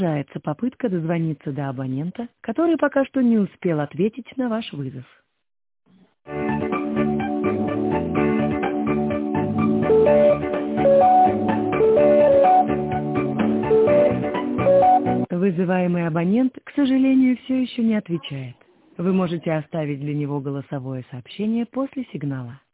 Продолжается попытка дозвониться до абонента, который пока что не успел ответить на ваш вызов. Вызываемый абонент, к сожалению, все еще не отвечает. Вы можете оставить для него голосовое сообщение после сигнала.